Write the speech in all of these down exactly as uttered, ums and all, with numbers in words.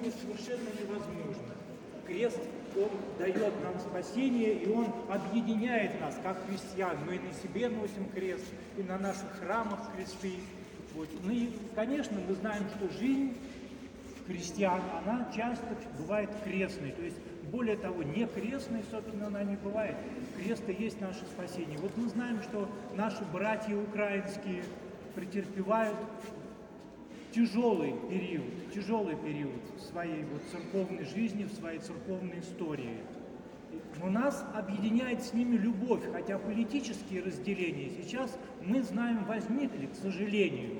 них совершенно невозможно. Крест, он дает нам спасение, и он объединяет нас, как христиан. Мы и на себе носим крест, и на наших храмах кресты. Вот. Ну и, конечно, мы знаем, что жизнь христиан, она часто бывает крестной. То есть, более того, не крестной, собственно, она не бывает. Крест и есть наше спасение. Вот мы знаем, что наши братья украинские претерпевают тяжелый период, тяжелый период в своей вот церковной жизни, в своей церковной истории. Но нас объединяет с ними любовь, хотя политические разделения сейчас, мы знаем, возникли, к сожалению.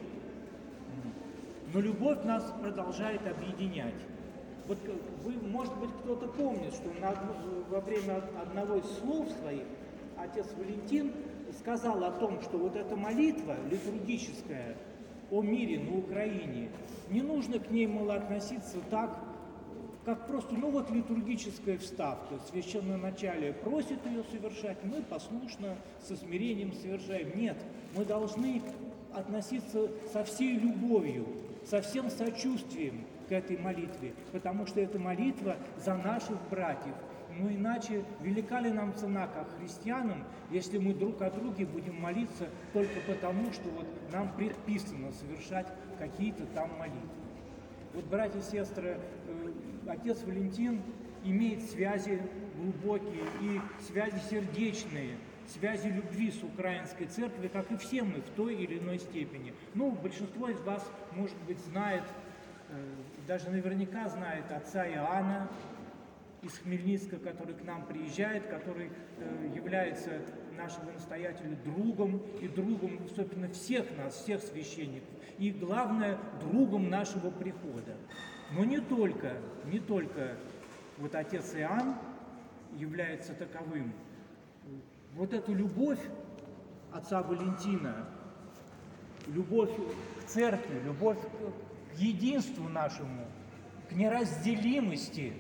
Но любовь нас продолжает объединять. Вот вы, может быть, кто-то помнит, что на, во время одного из слов своих отец Валентин сказал о том, что вот эта молитва литургическая о мире на Украине, не нужно к ней, мало, относиться так, как просто, ну вот литургическая вставка. Священноначалие просит ее совершать, мы послушно, со смирением совершаем. Нет, мы должны относиться со всей любовью, со всем сочувствием к этой молитве, потому что это молитва за наших братьев. Ну иначе велика ли нам цена, как христианам, если мы друг о друге будем молиться только потому, что вот нам предписано совершать какие-то там молитвы. Вот, братья и сестры, отец Валентин имеет связи глубокие и связи сердечные, связи любви с украинской церковью, как и все мы в той или иной степени. Ну, большинство из вас, может быть, знает, даже наверняка знает отца Иоанна из Хмельницка, который к нам приезжает, который э, является нашего настоятеля другом и другом, собственно, всех нас, всех священников, и, главное, другом нашего прихода. Но не только, не только вот отец Иоанн является таковым. Вот эту любовь отца Валентина, любовь к церкви, любовь к единству нашему, к неразделимости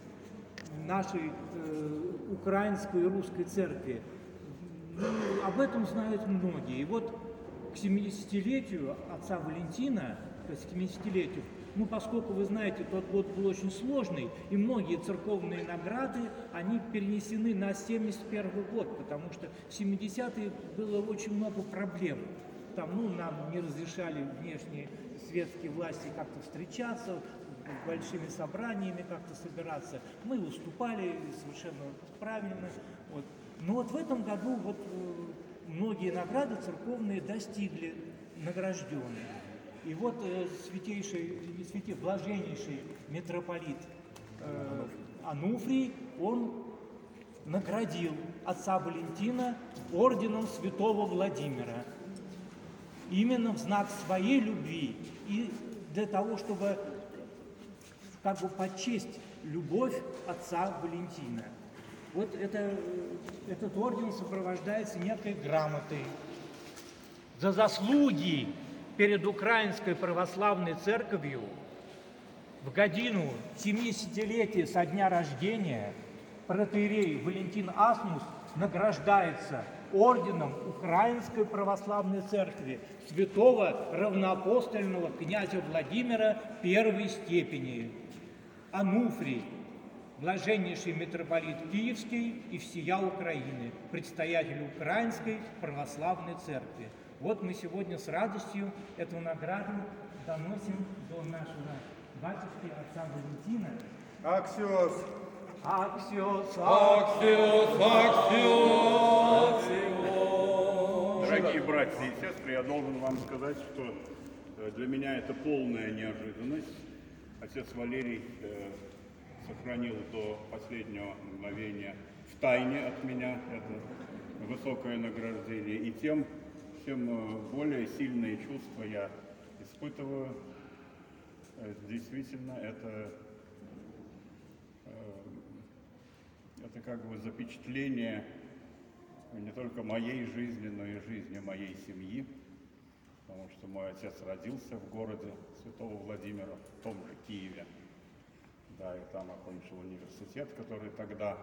нашей э, украинской и русской церкви. Ну, об этом знают многие. И вот к семидесятилетию отца Валентина, к семидесятилетию, ну, поскольку, вы знаете, тот год был очень сложный, и многие церковные награды, они перенесены на семьдесят первый год, потому что в семидесятые было очень много проблем. Там, ну, нам не разрешали внешние светские власти как-то встречаться, большими собраниями как-то собираться. Мы выступали совершенно правильно. Вот. Но вот в этом году вот многие награды церковные достигли награжденные. И вот э, святейший, святей, блаженнейший митрополит э, Ануфрий, он наградил отца Валентина орденом святого Владимира. Именно в знак своей любви и для того, чтобы как бы почесть любовь отца Валентина. Вот это, этот орден сопровождается некой грамотой за заслуги перед Украинской православной церковью в годину семидесятилетия со дня рождения протоиерей Валентин Аснус награждается орденом Украинской православной церкви святого равноапостольного князя Владимира первой степени. Ануфрий, блаженнейший митрополит Киевский и всея Украины, предстоятель Украинской православной церкви. Вот мы сегодня с радостью эту награду доносим до нашего батюшки отца Валентина. Аксиос! Аксиос! Аксиос! Аксиос! Дорогие братья и сестры, я должен вам сказать, что для меня это полная неожиданность. Отец Валерий э, сохранил до последнего мгновения в тайне от меня это высокое награждение. И тем, тем более сильные чувства я испытываю. Э, действительно, это, э, это как бы запечатление не только моей жизни, но и жизни моей семьи. Потому что мой отец родился в городе Святого Владимира, в том же Киеве. Да, и там окончил университет, который тогда,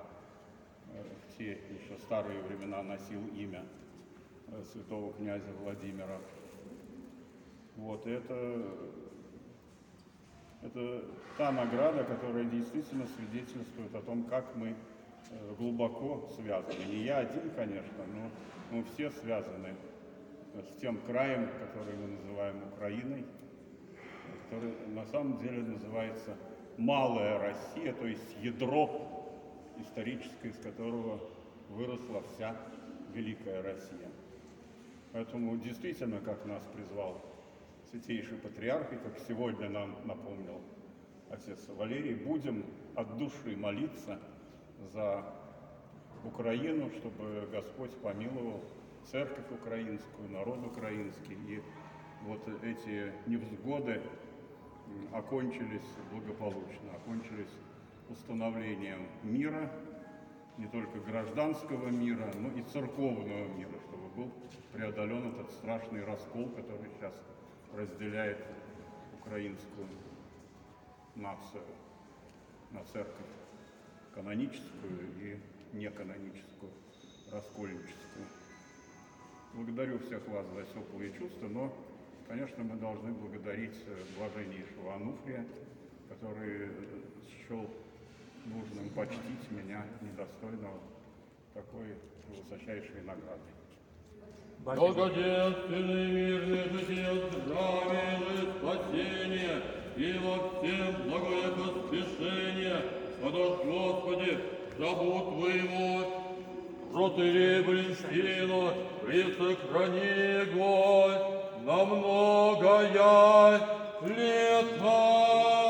в те еще старые времена, носил имя святого князя Владимира. Вот, это Это та награда, которая действительно свидетельствует о том, как мы э, глубоко связаны. Не я один, конечно, но мы все связаны с тем краем, который мы называем Украиной, который на самом деле называется Малая Россия, то есть ядро историческое, из которого выросла вся Великая Россия. Поэтому действительно, как нас призвал Святейший Патриарх, и как сегодня нам напомнил отец Валерий, будем от души молиться за Украину, чтобы Господь помиловал церковь украинскую, народ украинский, и вот эти невзгоды окончились благополучно, окончились установлением мира, не только гражданского мира, но и церковного мира, чтобы был преодолен этот страшный раскол, который сейчас разделяет украинскую нацию на церковь каноническую и неканоническую, раскольническую. Благодарю всех вас за теплые чувства, но, конечно, мы должны благодарить блаженнейшего Ануфрия, который счел нужным почтить меня, недостойного такой высочайшей награды. Долгоденственный мирный житие, здравие и спасение, и во всем благое поспешение, подашь, Господи, забудь Твоего, протыри Валентину, и сохрани его на многое лето.